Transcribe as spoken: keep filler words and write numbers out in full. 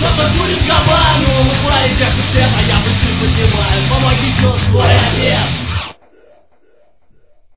Что-то будет в кабану, улыбаясь как система, я мысли поднимаю. Помоги, что твой отец.